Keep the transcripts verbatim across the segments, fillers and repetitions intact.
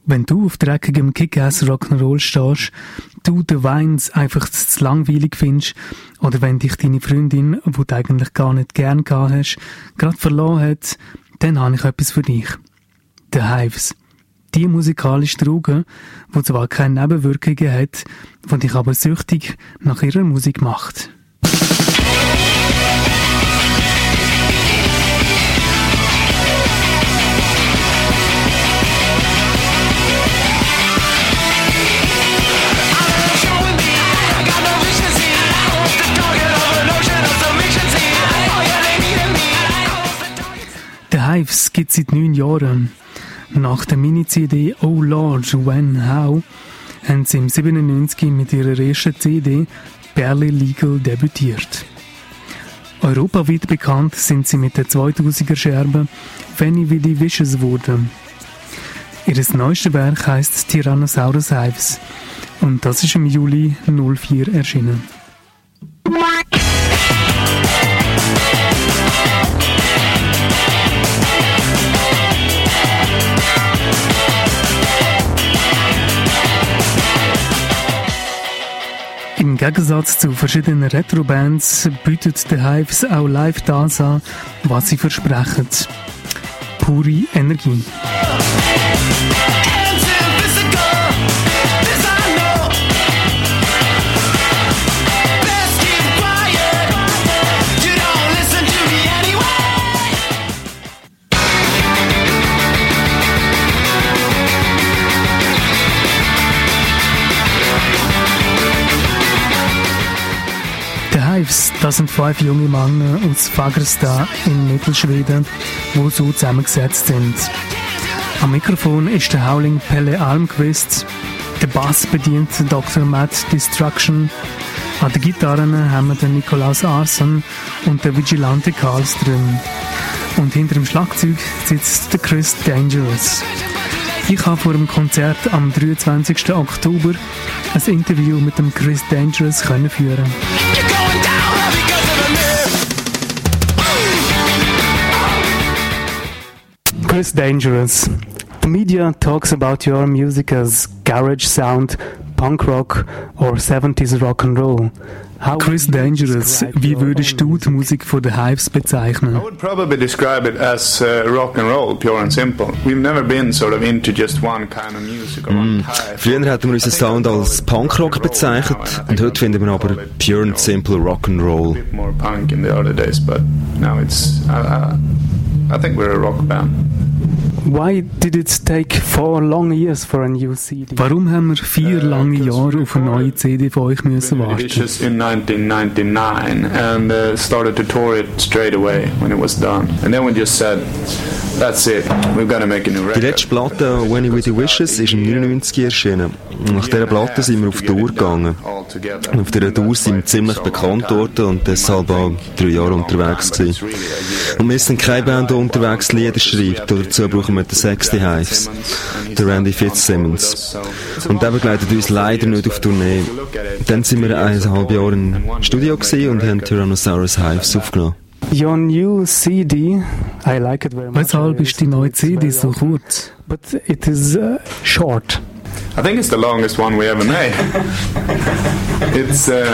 Wenn du auf dreckigem Kick-Ass-Rock'n'Roll stehst, du den Weins einfach zu langweilig findest oder wenn dich deine Freundin, die du eigentlich gar nicht gern gehabt hast, gerade verloren hat, dann habe ich etwas für dich. The Hives. Die musikalische Droge, die zwar keine Nebenwirkungen hat, die dich aber süchtig nach ihrer Musik macht. The Hives gibt es seit neun Jahren. Nach der Mini-C D «Oh Lord, When, How» haben sie im siebenundneunzig mit ihrer ersten C D «Barely Legal» debütiert. Europaweit bekannt sind sie mit der zweitausender-Scherbe «Fanny wie die Vicious» geworden. Ihr neuestes Werk heisst «Tyrannosaurus Hives» und das ist im Juli null vier erschienen. Im Gegensatz zu verschiedenen Retro-Bands bietet The Hives auch live das an, was sie versprechen. Pure Energie. Das sind fünf junge Männer aus Fagersta in Mittelschweden, die so zusammengesetzt sind. Am Mikrofon ist der Howling Pelle Almqvist, der Bass bedient Doktor Matt Destruction, an den Gitarren haben wir den Nikolaus Arson und der Vigilante Karlström. Und hinter dem Schlagzeug sitzt der Chris Dangerous. Ich habe vor dem Konzert am dreiundzwanzigsten Oktober ein Interview mit dem Chris Dangerous können führen. Chris Dangerous. The media talks about your music as garage sound, punk rock or seventies rock and roll. How Chris Dangerous, wie würdest du die Musik von The Hives bezeichnen? I would probably describe it as uh, rock and roll, pure and simple. We've never been sort of into just one kind of music or one type. Früher hätten wir unseren Sound als Punkrock bezeichnet und heute finden wir aber pure and simple rock and roll. A bit more punk in the other days, but now it's uh, I think we're a rock band. Why did it take four long years for a new C D? Warum haben wir vier lange Jahre auf eine neue C D von euch müssen warten? Vicious in nineteen ninety-nine and uh, started to tour it straight away when it was done. And then we just said, that's it, we've got to make a new record. Die letzte Platte, When You With The Wishes, ist im neunundneunzig erschienen. Nach dieser Platte sind wir auf Tour gegangen. Und auf dieser Tour sind wir ziemlich bekannt worden und deshalb auch drei Jahre unterwegs gewesen. Und wir sind keine Band, die unterwegs Lieder schreibt. Dazu brauchen wir den Sexty Hives, den Randy Fitzsimmons. Und der begleitet uns leider nicht auf Tournee. Dann sind wir eineinhalb Jahre im Studio gewesen und haben Tyrannosaurus Hives aufgenommen. Your new C D, I like it very much. Weshalb ist die neue C D so kurz? But it is uh, short. I think it's the longest one we ever made. it's uh,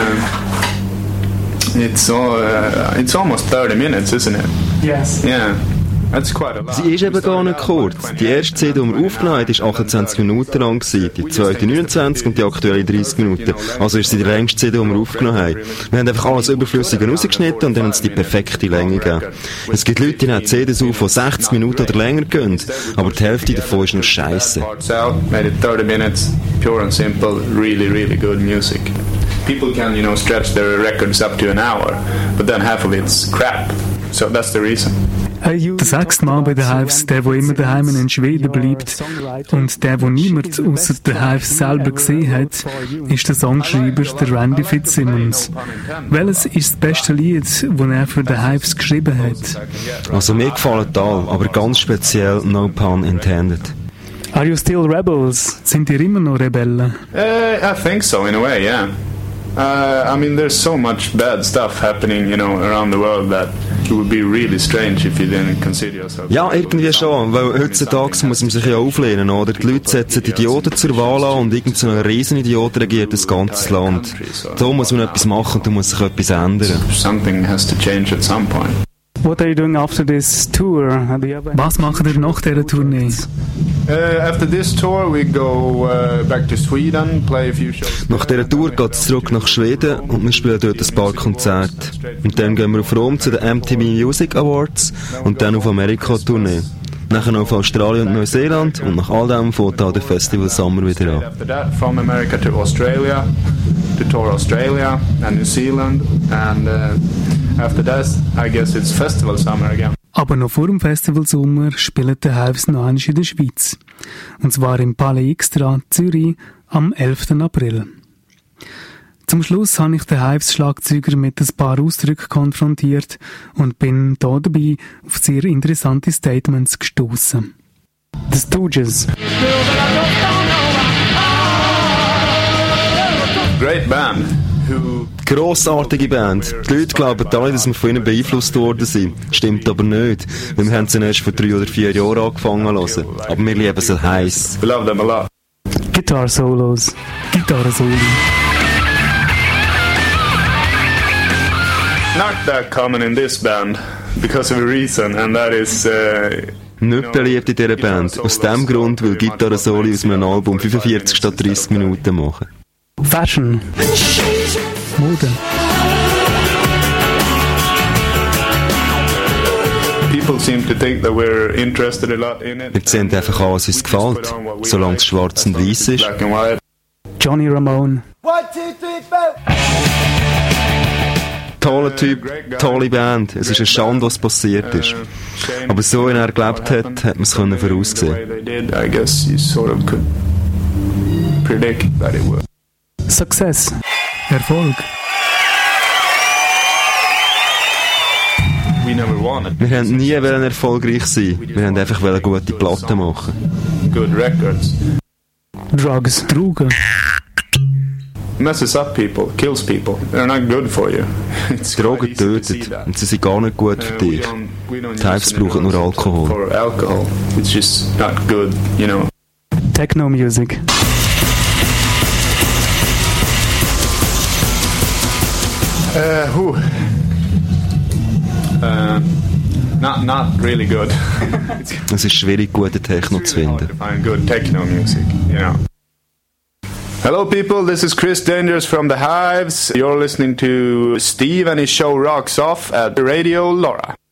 it's all, uh, it's almost thirty minutes, isn't it? Yes. Yeah. That's quite a lot. Sie ist eben gar nicht kurz. Die erste C D, die wir aufgenommen haben, war achtundzwanzig Minuten lang, die zweite neunundzwanzig und die aktuelle dreißig Minuten. Also ist sie die längste C D, die wir aufgenommen haben. Wir haben einfach alles Überflüssige rausgeschnitten und dann uns die perfekte Länge gegeben. Es gibt Leute, die nehmen C Ds auf, die sechzig Minuten oder länger gehen, aber die Hälfte davon ist nur Scheisse. Made it thirty minutes, pure and simple, really, really good music. People can, you know, stretch their records up to an hour, but then half of it's crap. So that's the reason. Der sechste Mann bei The Hives, der, der immer daheim in Schweden bleibt und der, der niemand außer The Hives selber gesehen hat, ist der Songschreiber, der Randy Fitzsimmons. Welches ist das beste Lied, das er für The Hives geschrieben hat? Also mir gefallen alle, aber ganz speziell No Pun Intended. Are you still rebels? Sind ihr immer noch Rebellen? Uh, I think so, in a way, yeah. Uh, I mean, there's so much bad stuff happening, you know, around the world that It would be really strange if you didn't consider yourself. Ja, irgendwie schon, weil heutzutage muss man sich ja auflehnen, oder? Die Leute setzen Idioten zur Wahl an und irgend so ein Riesenidiot regiert das ganze Land. Da muss man etwas machen und da muss sich etwas ändern. Something has to change at some point. What are you doing after this tour? Was macht ihr nach dieser Tournee? Uh, after this tour we go uh, back to Sweden, play a few shows. Nach dieser Tour geht es zurück nach Schweden und wir spielen dort ein paar Konzerte. Und dann gehen wir auf Rom zu den M T V Music Awards und dann auf Amerika-Tournee. Nachher noch auf Australien und Neuseeland und nach all dem fängt auch der Festival Summer wieder an. After that, from America to Australia, to tour Australia and New Zealand, and uh, after that, I guess it's Festival Summer again. Aber noch vor dem Festival Sommer spielen die Hives noch einmal in der Schweiz. Und zwar im Palais Extra Zürich am elften April. Zum Schluss habe ich den Hives-Schlagzeuger mit ein paar Ausdrücken konfrontiert und bin da dabei auf sehr interessante Statements gestoßen. The Stooges. Great band. Who Grossartige Band. Die Leute glauben alle, dass wir von ihnen beeinflusst worden sind. Stimmt aber nicht. Wir haben sie erst vor drei oder vier Jahren angefangen zu hören. Aber wir lieben sie heiß. We love them a lot. Guitar Solos. Gitarre Soli. Not that common in this band, because of a reason, and that is... Uh, Nicht beliebt in dieser Band. Aus dem Grund, weil Gitarre-Soli aus einem Album fünfundvierzig statt dreißig Minuten machen. Fashion. Mode. People seem to think that we're interested a lot in it. Wir sehen einfach an, was uns gefällt, solange es schwarz und weiß ist. Black and white. Johnny Ramone. One, two, three, four. Toller Typ, tolle Band. Es ist eine Schande, was passiert ist. Aber so, wie er gelebt hat, hat man es können voraussehen. I guess you sort of could predict that it would. Success. Erfolg. We never wanted. Wir wollten nie erfolgreich sein. Wir wollten einfach gute Platten machen. Good records. Drugs. Drogen. Messes up people, kills people. They're not good for you. It's Drogen quite easy to see töten that. und sie sind gar nicht gut für Uh, we dich. don't- we don't Die Hives use brauchen nur drugs Alkohol. For alcohol. It's just not good, you know. Techno Music. Uh, whew. Uh, not not really good. Es ist schwierig, gute Techno zu Really hard finden. to find good techno music, you know. Hello people, this is Chris Dangers from The Hives. You're listening to Steve and his show Rocks Off at Radio Laura.